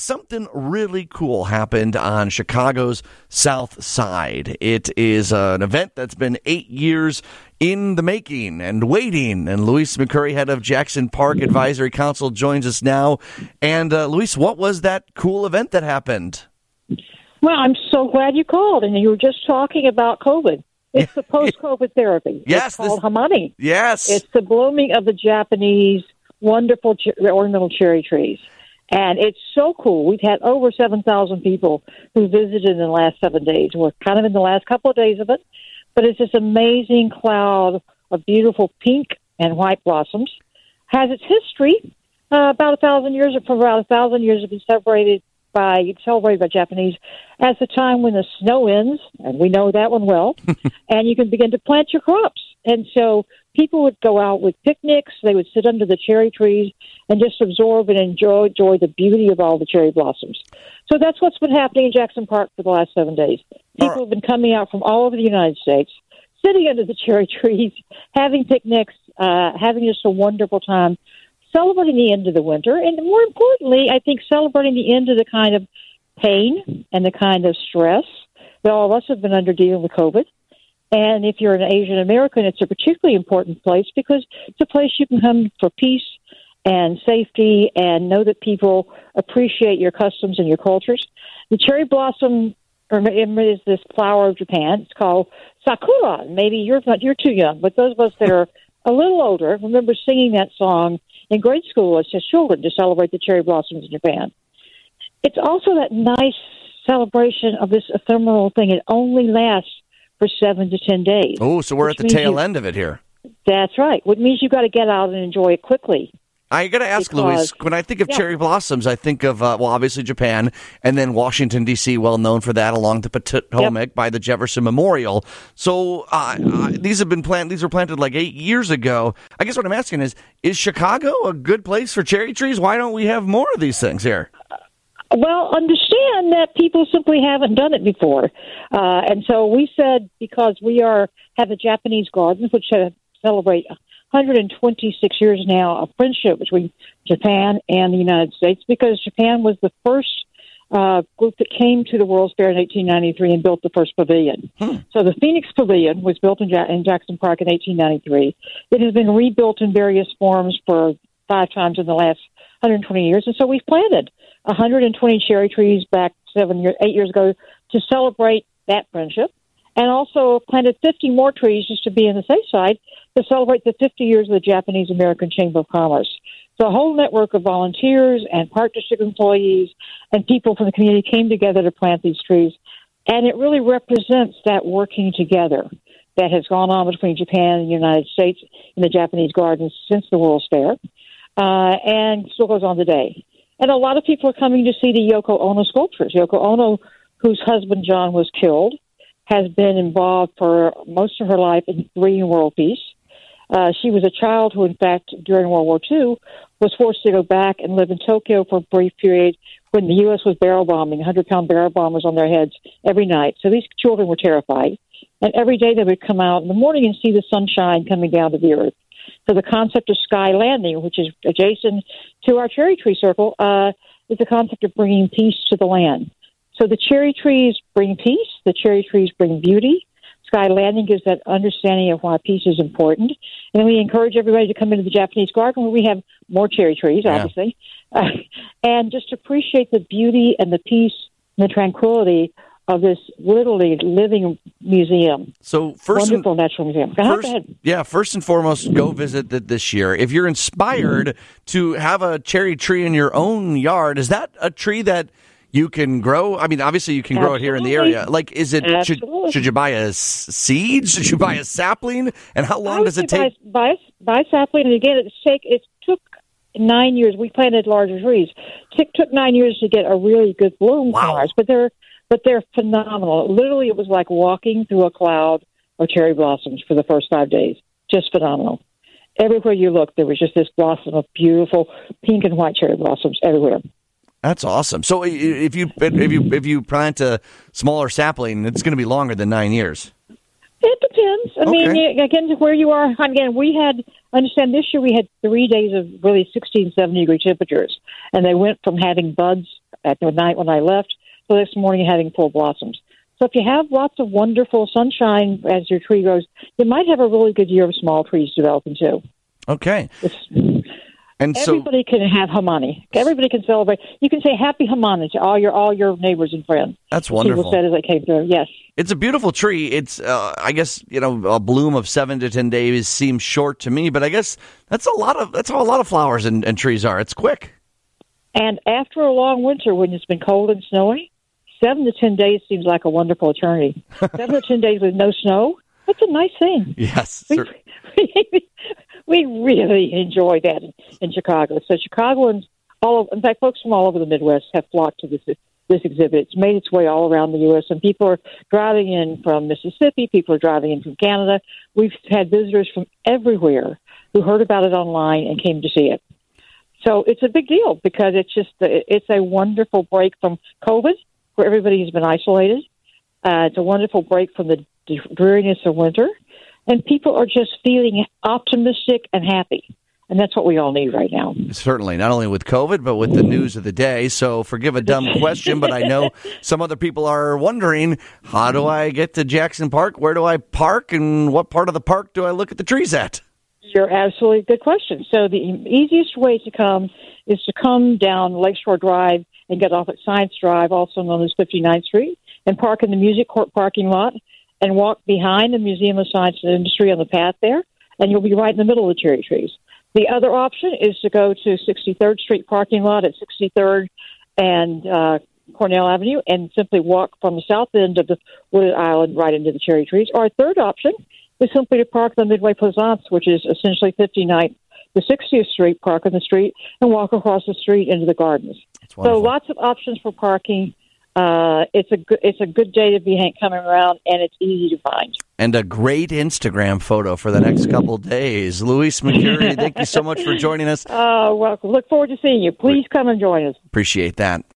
something really cool happened on Chicago's South Side. It is an event that's been 8 years in the making and waiting. And Luis McCurry, head of Jackson Park Advisory Council, joins us now. And Luis, what was that cool event that happened? Well, I'm so glad you called, and you were just talking about COVID. It's the post-COVID therapy. Yes. It's called Hamani. Yes. It's the blooming of the Japanese wonderful ornamental cherry trees. And it's so cool. We've had over 7,000 people who visited in the last 7 days. We're kind of in the last couple of days of it. But it's this amazing cloud of beautiful pink and white blossoms. Has its history. About 1,000 years, for about 1,000 years, it's been celebrated by Japanese as the time when the snow ends, and we know that one well, and you can begin to plant your crops. And so people would go out with picnics. They would sit under the cherry trees and just absorb and enjoy the beauty of all the cherry blossoms. So that's what's been happening in Jackson Park for the last 7 days. People have been coming out from all over the United States, sitting under the cherry trees, having picnics, having just a wonderful time, celebrating the end of the winter, and more importantly, I think celebrating the end of the kind of pain and the kind of stress that all of us have been under dealing with COVID. And if you're an Asian American, it's a particularly important place because it's a place you can come for peace and safety and know that people appreciate your customs and your cultures. The cherry blossom is this flower of Japan. It's called sakura. Maybe you're too young, but those of us that are a little older remember singing that song in grade school as just children to celebrate the cherry blossoms in Japan. It's also that nice celebration of this ephemeral thing. It only lasts for 7 to 10 days. Oh, so we're at the tail end of it here. That's right, which means you've got to get out and enjoy it quickly. I got to ask, Luis, when I think of cherry blossoms, I think of, obviously Japan, and then Washington, D.C., well known for that, along the Potomac by the Jefferson Memorial. So these were planted like 8 years ago. I guess what I'm asking is Chicago a good place for cherry trees? Why don't we have more of these things here? Well, understand that people simply haven't done it before. And so we said, because we have a Japanese garden, which celebrate 126 years now of friendship between Japan and the United States, because Japan was the first group that came to the World's Fair in 1893 and built the first pavilion. So the Phoenix Pavilion was built in Jackson Park in 1893. It has been rebuilt in various forms for 5 times in the last 120 years, and so we've planted 120 cherry trees back 8 years ago to celebrate that friendship, and also planted 50 more trees just to be on the safe side to celebrate the 50 years of the Japanese-American Chamber of Commerce. So a whole network of volunteers and partnership employees and people from the community came together to plant these trees, and it really represents that working together that has gone on between Japan and the United States in the Japanese gardens since the World's Fair, and still goes on today. And a lot of people are coming to see the Yoko Ono sculptures. Yoko Ono, whose husband John was killed, has been involved for most of her life in bringing world peace. She was a child who, in fact, during World War II, was forced to go back and live in Tokyo for a brief period when the U.S. was barrel bombing, 100-pound barrel bombers on their heads every night. So these children were terrified. And every day they would come out in the morning and see the sunshine coming down to the earth. So the concept of sky landing, which is adjacent to our cherry tree circle, is the concept of bringing peace to the land. So the cherry trees bring peace. The cherry trees bring beauty. Sky landing gives that understanding of why peace is important. And we encourage everybody to come into the Japanese garden where we have more cherry trees, obviously, and just appreciate the beauty and the peace and the tranquility of this literally living museum. So wonderful natural museum. First and foremost, go visit this year. If you're inspired to have a cherry tree in your own yard, is that a tree that you can grow? I mean, obviously you can grow it here in the area. Like, is it, should you buy a seed? Should you buy a sapling? And how long does it take? Buy sapling. And again, it took 9 years. We planted larger trees. It took 9 years to get a really good bloom from ours, but they're phenomenal. Literally, it was like walking through a cloud of cherry blossoms for the first 5 days. Just phenomenal. Everywhere you looked, there was just this blossom of beautiful pink and white cherry blossoms everywhere. That's awesome. So if you plant a smaller sapling, it's going to be longer than 9 years. It depends. I mean, again, where you are. Again, understand this year we had 3 days of really 16, 17 degree temperatures, and they went from having buds at the night when I left. So this morning having full blossoms. So if you have lots of wonderful sunshine as your tree grows, you might have a really good year of small trees developing too. Okay. And everybody can have Hamani. Everybody can celebrate. You can say Happy Hamani to all your neighbors and friends. That's wonderful. People said as they came through. Yes. It's a beautiful tree. It's, I guess, a bloom of 7 to 10 days seems short to me, but I guess that's how a lot of flowers and trees are. It's quick. And after a long winter, when it's been cold and snowy, 7 to 10 days seems like a wonderful eternity. 7 to 10 days with no snow, that's a nice thing. Yes. We really enjoy that in Chicago. So Chicagoans, in fact, folks from all over the Midwest have flocked to this exhibit. It's made its way all around the U.S., and people are driving in from Mississippi. People are driving in from Canada. We've had visitors from everywhere who heard about it online and came to see it. So it's a big deal because it's a wonderful break from COVID, where everybody has been isolated. It's a wonderful break from the dreariness of winter. And people are just feeling optimistic and happy. And that's what we all need right now. Certainly, not only with COVID, but with the news of the day. So forgive a dumb question, but I know some other people are wondering, how do I get to Jackson Park? Where do I park? And what part of the park do I look at the trees at? You're absolutely good question. So the easiest way to come is to come down Lakeshore Drive and get off at Science Drive, also known as 59th Street, and park in the Music Court parking lot and walk behind the Museum of Science and Industry on the path there, and you'll be right in the middle of the cherry trees. The other option is to go to 63rd Street parking lot at 63rd and Cornell Avenue and simply walk from the south end of the wooded island right into the cherry trees. Or a third option is simply to park on Midway Plaisance, which is essentially 59th to 60th Street, park on the street, and walk across the street into the gardens. So lots of options for parking. It's a good day to be coming around, and it's easy to find. And a great Instagram photo for the next couple of days. Louise McCurry, thank you so much for joining us. Welcome. Look forward to seeing you. Please come and join us. Appreciate that.